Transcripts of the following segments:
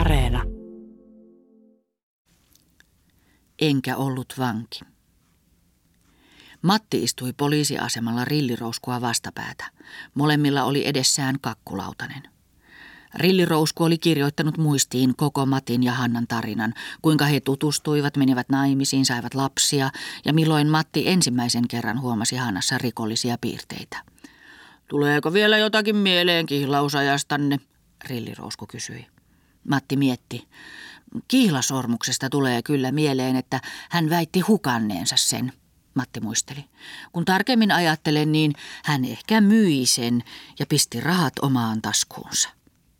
Areena. Enkä ollut vanki. Matti istui poliisiasemalla Rillirouskua vastapäätä. Molemmilla oli edessään kakkulautanen. Rillirousku oli kirjoittanut muistiin koko Matin ja Hannan tarinan, kuinka he tutustuivat, menivät naimisiin, saivat lapsia ja milloin Matti ensimmäisen kerran huomasi Hannassa rikollisia piirteitä. "Tuleeko vielä jotakin mieleen kihlausajastanne?" Rillirousku kysyi. Matti mietti. "Kihlasormuksesta tulee kyllä mieleen, että hän väitti hukanneensa sen." Matti muisteli. "Kun tarkemmin ajattelen, niin hän ehkä myi sen ja pisti rahat omaan taskuunsa."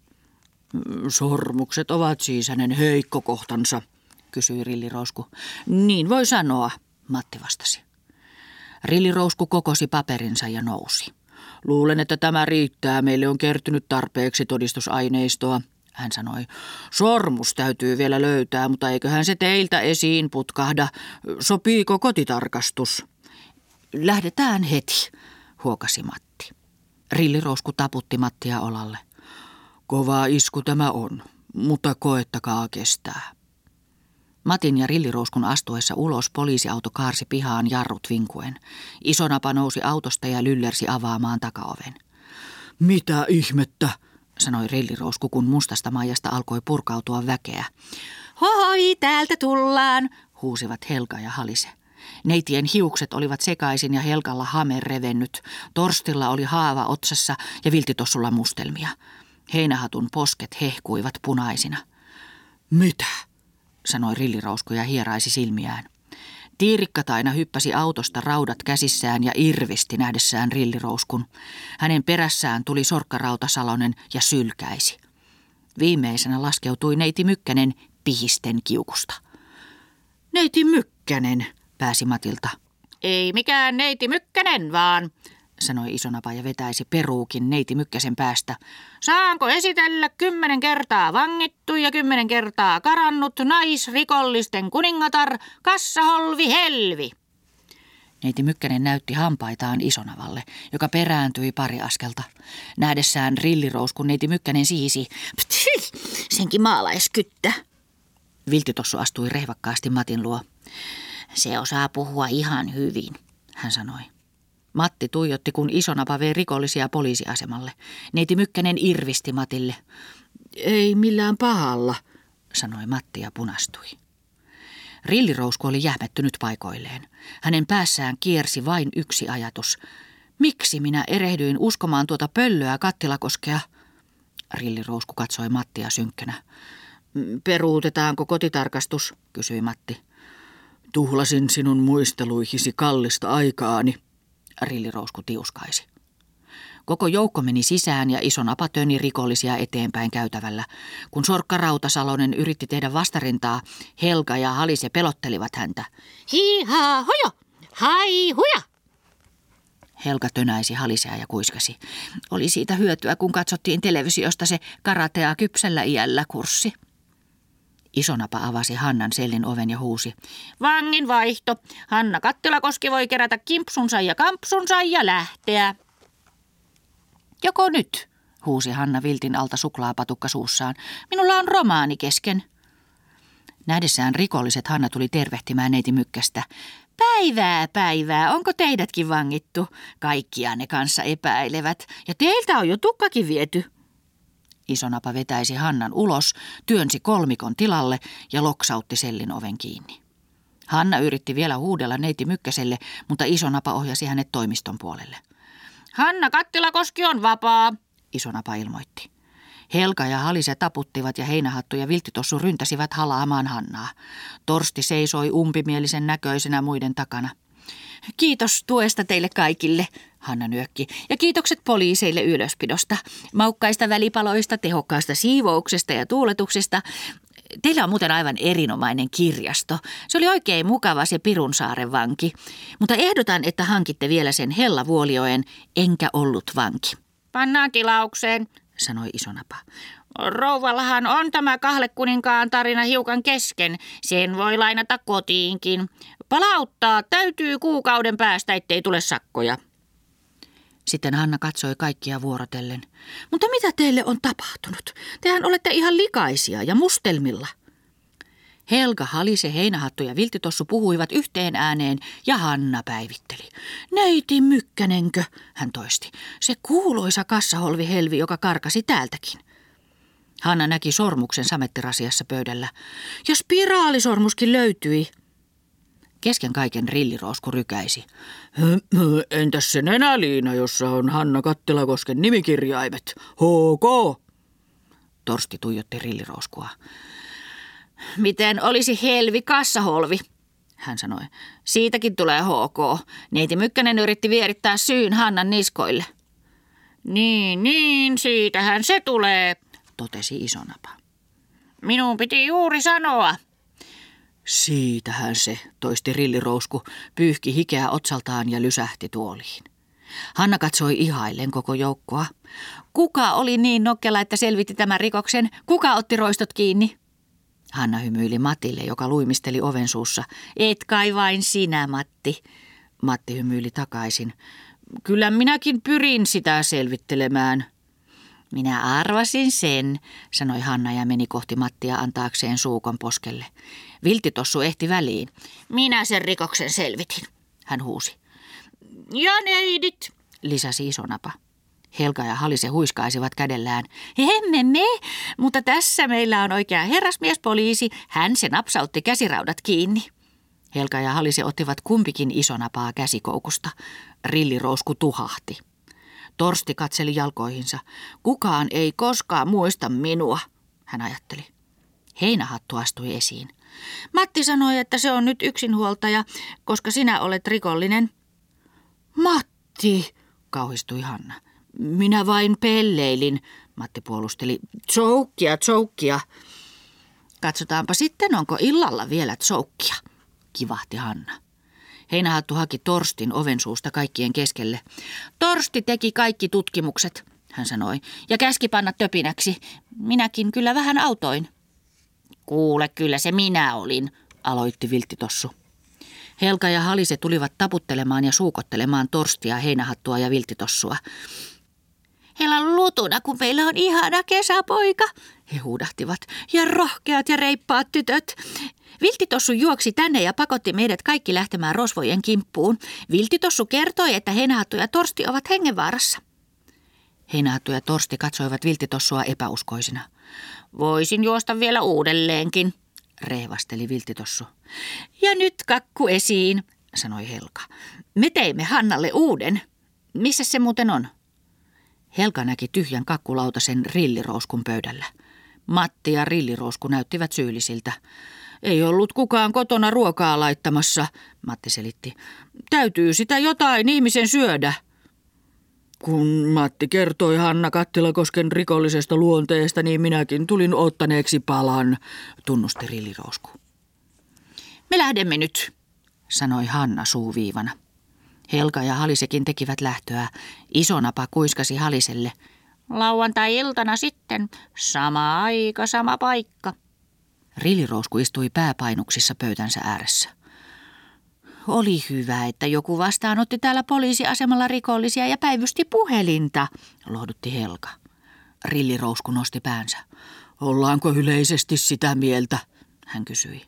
"Sormukset ovat siis hänen heikko kohtansa?" kysyi Rillirousku. "Niin voi sanoa", Matti vastasi. Rillirousku kokosi paperinsa ja nousi. "Luulen, että tämä riittää. Meille on kertynyt tarpeeksi todistusaineistoa", hän sanoi. "Sormus täytyy vielä löytää, mutta eiköhän se teiltä esiin putkahda. Sopiiko kotitarkastus?" "Lähdetään heti", huokasi Matti. Rillirousku taputti Mattia olalle. "Kova isku tämä on, mutta koettakaa kestää." Matin ja Rillirouskun astuessa ulos poliisiauto kaarsi pihaan jarrut vinkuen. Isonapa nousi autosta ja lyllersi avaamaan takaoven. "Mitä ihmettä?" sanoi Rillirousku, kun mustasta maijasta alkoi purkautua väkeä. "Hoi, täältä tullaan!" huusivat Helga ja Halise. Neitien hiukset olivat sekaisin ja Helgalla hame revennyt. Torstilla oli haava otsassa ja viltitossulla mustelmia. Heinähatun posket hehkuivat punaisina. "Mitä?" sanoi Rillirousku ja hieraisi silmiään. Tiirikkataina hyppäsi autosta raudat käsissään ja irvisti nähdessään Rillirouskun. Hänen perässään tuli Sorkkarauta Salonen ja sylkäisi. Viimeisenä laskeutui neiti Mykkänen pihisten kiukusta. "Neiti Mykkänen", pääsi Matilta. "Ei mikään neiti Mykkänen vaan", sanoi Isonapa ja vetäisi peruukin neiti Mykkäsen päästä. "Saanko esitellä 10 kertaa vangittu ja 10 kertaa karannut naisrikollisten kuningatar Kassaholvi Helvi?" Neiti Mykkänen näytti hampaitaan Isonavalle, joka perääntyi pari askelta. Nähdessään Rillirouskun neiti Mykkänen siisi. "Senkin maalaiskyttä." Viltitossu astui rehvakkaasti Matin luo. "Se osaa puhua ihan hyvin", hän sanoi. Matti tuijotti, kun Isonapa vei rikollisia poliisiasemalle. Neiti Mykkänen irvisti Matille. "Ei millään pahalla", sanoi Matti ja punastui. Rillirousku oli jähmettynyt paikoilleen. Hänen päässään kiersi vain yksi ajatus. "Miksi minä erehdyin uskomaan tuota pöllöä Kattilakoskea?" Rillirousku katsoi Mattia synkkänä. "Peruutetaanko kotitarkastus?" kysyi Matti. "Tuhlasin sinun muisteluihisi kallista aikaani", Rillirousku tiuskaisi. Koko joukko meni sisään ja Isonapa töni rikollisia eteenpäin käytävällä. Kun Sorkkarauta Salonen yritti tehdä vastarintaa, Helga ja Halise pelottelivat häntä. "Hii-haa, hojo! Hai, huja!" Helga tönäisi Halisea ja kuiskasi. Oli siitä hyötyä, kun katsottiin televisiosta se karatea kypsällä iällä -kurssi. Isonapa avasi Hannan sellin oven ja huusi. "Vangin vaihto. Hanna Kattilakoski voi kerätä kimpsunsa ja kampsunsa ja lähteä." "Joko nyt?" huusi Hanna viltin alta suklaapatukka suussaan. "Minulla on romaani kesken." Nähdessään rikolliset Hanna tuli tervehtimään neiti Mykkästä. "Päivää, päivää, onko teidätkin vangittu? Kaikkia ne kanssa epäilevät. Ja teiltä on jo tukkakin viety." Isonapa vetäisi Hannan ulos, työnsi kolmikon tilalle ja loksautti sellin oven kiinni. Hanna yritti vielä huudella neiti Mykkäselle, mutta Isonapa ohjasi hänet toimiston puolelle. "Hanna Kattilakoski on vapaa", Isonapa ilmoitti. Helga ja Halise taputtivat ja Heinähattu ja Vilttitossu ryntäsivät halaamaan Hannaa. Torsti seisoi umpimielisen näköisenä muiden takana. "Kiitos tuesta teille kaikille", Hanna nyökki, "ja kiitokset poliiseille ylöspidosta, maukkaista välipaloista, tehokkaasta siivouksesta ja tuuletuksesta. Teillä on muuten aivan erinomainen kirjasto. Se oli oikein mukava se Pirunsaaren vanki. Mutta ehdotan, että hankitte vielä sen Hella Vuolioen Enkä ollut vanki." "Pannaan tilaukseen", sanoi Isonapa. "Rouvallahan on tämä Kahlekuninkaan tarina hiukan kesken. Sen voi lainata kotiinkin. Palauttaa täytyy kuukauden päästä, ettei tule sakkoja." Sitten Hanna katsoi kaikkia vuorotellen. Mutta mitä teille on tapahtunut? Tehän olette ihan likaisia ja mustelmilla. Helga, Halise, Heinähattu ja Vilttitossu puhuivat yhteen ääneen ja Hanna päivitteli. Neiti Mykkänenkö, hän toisti. Se kuuluisa kassaholvihelvi, joka karkasi täältäkin. Hanna näki sormuksen samettirasiassa pöydällä. Ja spiraalisormuskin löytyi. Kesken kaiken Rilliroosku rykäisi. Entäs se nenäliina, jossa on Hanna Kattilakosken nimikirjaimet? HK! Torsti tuijotti Rillirooskua. Miten olisi helvi kassaholvi, hän sanoi. Siitäkin tulee HK. Neiti Mykkänen yritti vierittää syyn Hannan niskoille. Niin, siitähän se tulee, totesi Isonapa. Minun piti juuri sanoa. Siitähän se, toisti Rilliroosku, pyyhki hikeä otsaltaan ja lysähti tuoliin. Hanna katsoi ihaillen koko joukkoa. Kuka oli niin nokkela, että selvitti tämän rikoksen? Kuka otti roistot kiinni? Hanna hymyili Matille, joka luimisteli oven suussa. Et kai vain sinä, Matti. Matti hymyili takaisin. Kyllä minäkin pyrin sitä selvittelemään. Minä arvasin sen, sanoi Hanna ja meni kohti Mattia antaakseen suukon poskelle. Vilttitossu ehti väliin. Minä sen rikoksen selvitin, hän huusi. Ja neidit, lisäsi Isonapa. Helga ja Halise huiskaisivat kädellään. Emme me, mutta tässä meillä on oikea herrasmiespoliisi. Hän se napsautti käsiraudat kiinni. Helga ja Halise ottivat kumpikin Isonapaa käsikoukusta. Rilliroosku tuhahti. Torsti katseli jalkoihinsa. Kukaan ei koskaan muista minua, hän ajatteli. Heinähattu astui esiin. Matti sanoi, että se on nyt yksinhuoltaja, koska sinä olet rikollinen. Matti, kauhistui Hanna. Minä vain pelleilin, Matti puolusteli. Tsoukkia. Katsotaanpa sitten, onko illalla vielä tsoukkia, kivahti Hanna. Heinähattu haki Torstin oven suusta kaikkien keskelle. Torsti teki kaikki tutkimukset, hän sanoi, ja käski panna töpinäksi. Minäkin kyllä vähän autoin. Kuule, kyllä se minä olin, aloitti Vilttitossu. Helga ja Halise tulivat taputtelemaan ja suukottelemaan Torstia, Heinähattua ja Vilttitossua. Heillä on lutuna, kun meillä on ihana kesäpoika, he huudahtivat, ja rohkeat ja reippaat tytöt. Vilttitossu juoksi tänne ja pakotti meidät kaikki lähtemään rosvojen kimppuun. Vilttitossu kertoi, että Heinähattu ja Torsti ovat hengenvaarassa. Heinähattu ja Torsti katsoivat Vilttitossua epäuskoisina. Voisin juosta vielä uudelleenkin, rehvasteli Vilttitossu. Ja nyt kakku esiin, sanoi Helga. Me teimme Hannalle uuden. Missä se muuten on? Helga näki tyhjän kakkulautasen Rillirooskun pöydällä. Matti ja Rilliroosku näyttivät syyllisiltä. Ei ollut kukaan kotona ruokaa laittamassa, Matti selitti. Täytyy sitä jotain ihmisen syödä. Kun Matti kertoi Hanna Kattilakosken rikollisesta luonteesta, niin minäkin tulin ottaneeksi palan, tunnusti Rilliroosku. Me lähdemme nyt, sanoi Hanna suuviivana. Helga ja Halisekin tekivät lähtöä. Isonapa kuiskasi Haliselle. Lauantai-iltana sitten, sama aika, sama paikka. Rilliroosku istui pääpainuksissa pöytänsä ääressä. Oli hyvä, että joku vastaanotti täällä poliisiasemalla rikollisia ja päivysti puhelinta, lohdutti Helga. Rilliroosku nosti päänsä. Ollaanko yleisesti sitä mieltä, hän kysyi.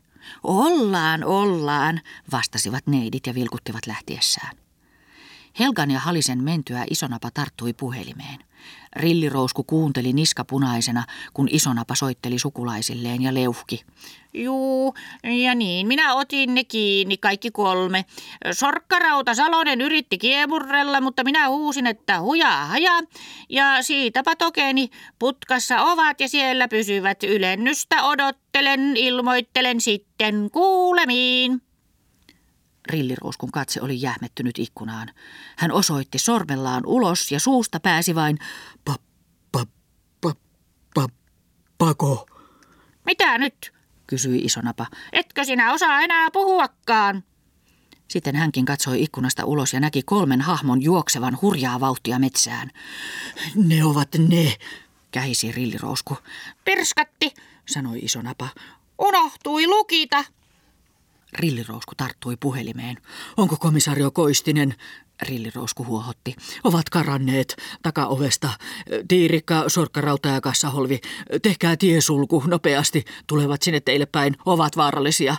Ollaan, vastasivat neidit ja vilkuttivat lähtiessään. Helgan ja Halisen mentyä Isonapa tarttui puhelimeen. Rilliroosku kuunteli niska punaisena, kun Isonapa soitteli sukulaisilleen ja leuhki. Juu, ja niin minä otin ne kiinni, kaikki 3. Sorkkarauta Salonen yritti kiemurrella, mutta minä huusin, että hujaa hajaa. Ja siitä patokeeni putkassa ovat ja siellä pysyvät. Ylennystä odottelen, ilmoittelen sitten kuulemiin. Rilliruuskun katse oli jähmettynyt ikkunaan. Hän osoitti sormellaan ulos ja suusta pääsi vain pako. Mitä nyt? Kysyi Isonapa. Etkö sinä osaa enää puhuakaan? Sitten hänkin katsoi ikkunasta ulos ja näki 3 hahmon juoksevan hurjaa vauhtia metsään. Ne ovat ne, kähisi Rilliroosku. Pirskatti, sanoi Isonapa. Unohtui lukita. Rilliroosku tarttui puhelimeen. Onko komisario Koistinen? Rillirousku huohotti. Ovat karanneet takaovesta. Tiirikka, Sorkkarauta ja Kassaholvi. Tehkää tiesulku nopeasti. Tulevat sinne teille päin. Ovat vaarallisia.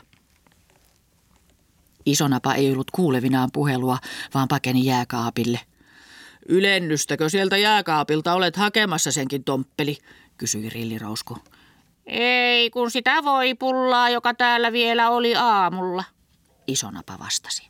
Isonapa ei ollut kuulevinaan puhelua, vaan pakeni jääkaapille. Ylennystäkö sieltä jääkaapilta olet hakemassa senkin, tomppeli, kysyi Rillirousku. Ei, kun sitä voipullaa, joka täällä vielä oli aamulla, Isonapa vastasi.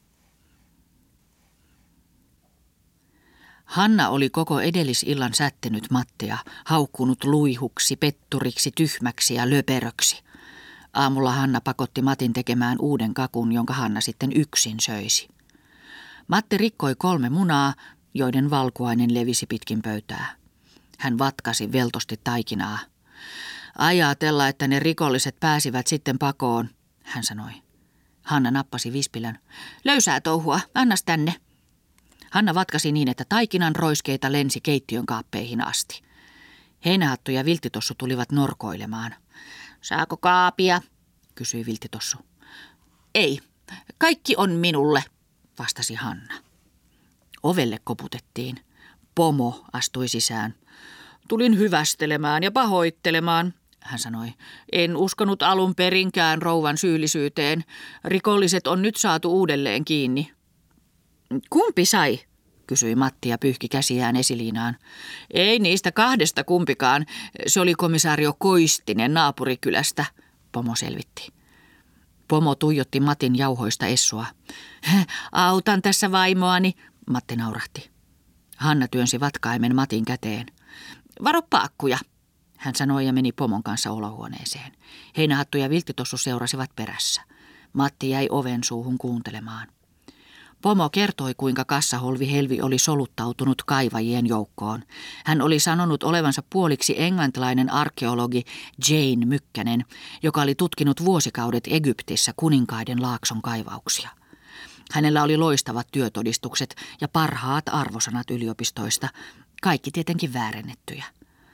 Hanna oli koko edellisillan sättinyt Mattia, haukkunut luihuksi, petturiksi, tyhmäksi ja löperöksi. Aamulla Hanna pakotti Matin tekemään uuden kakun, jonka Hanna sitten yksin söisi. Matti rikkoi 3 munaa, joiden valkuainen levisi pitkin pöytää. Hän vatkasi veltosti taikinaa. Ajatella, että ne rikolliset pääsivät sitten pakoon, hän sanoi. Hanna nappasi vispilän. Löysää touhua, annas tänne. Hanna vatkasi niin, että taikinan roiskeita lensi keittiön kaappeihin asti. Heinähattu ja Vilttitossu tulivat norkoilemaan. Saako kaapia, kysyi Vilttitossu. Ei, kaikki on minulle, vastasi Hanna. Ovelle koputettiin. Pomo astui sisään. Tulin hyvästelemään ja pahoittelemaan, hän sanoi. En uskonut alun perinkään rouvan syyllisyyteen. Rikolliset on nyt saatu uudelleen kiinni. Kumpi sai? Kysyi Matti ja pyyhki käsiään esiliinaan. Ei niistä 2 kumpikaan. Se oli komisario Koistinen naapurikylästä, Pomo selvitti. Pomo tuijotti Matin jauhoista essua. Autan tässä vaimoani, Matti naurahti. Hanna työnsi vatkaimen Matin käteen. Varo paakkuja, hän sanoi ja meni Pomon kanssa olohuoneeseen. Heinähattu ja Vilttitossu seurasivat perässä. Matti jäi oven suuhun kuuntelemaan. Pomo kertoi, kuinka Kassaholvi Helvi oli soluttautunut kaivajien joukkoon. Hän oli sanonut olevansa puoliksi englantilainen arkeologi Jane Mykkänen, joka oli tutkinut vuosikaudet Egyptissä kuninkaiden laakson kaivauksia. Hänellä oli loistavat työtodistukset ja parhaat arvosanat yliopistoista, kaikki tietenkin väärennettyjä.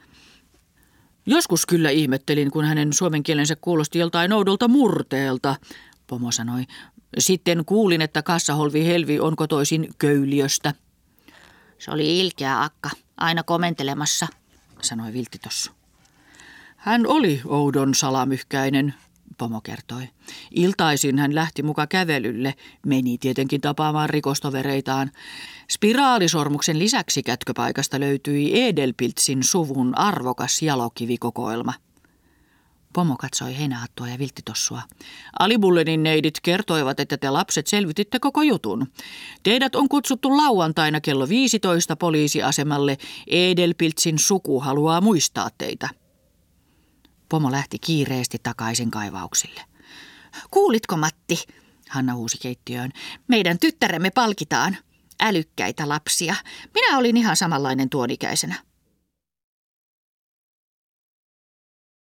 Joskus kyllä ihmettelin, kun hänen suomen kielensä kuulosti joltain oudolta murteelta, Pomo sanoi. Sitten kuulin, että Kassaholvi Helvi on kotoisin Köyliöstä. Se oli ilkeä akka, aina komentelemassa, sanoi Vilttitossu. Hän oli oudon salamyhkäinen, Pomo kertoi. Iltaisin hän lähti muka kävelylle, meni tietenkin tapaamaan rikostovereitaan. Spiraalisormuksen lisäksi kätköpaikasta löytyi Edelpiltsin suvun arvokas jalokivikokoelma. Pomo katsoi Heinähattua ja Vilttitossua. Alibullenin neidit kertoivat, että te lapset selvititte koko jutun. Teidät on kutsuttu lauantaina kello 15 poliisiasemalle. Edelpiltsin suku haluaa muistaa teitä. Pomo lähti kiireesti takaisin kaivauksille. Kuulitko, Matti? Hanna huusi keittiöön. Meidän tyttäremme palkitaan. Älykkäitä lapsia. Minä olin ihan samanlainen tuon ikäisenä.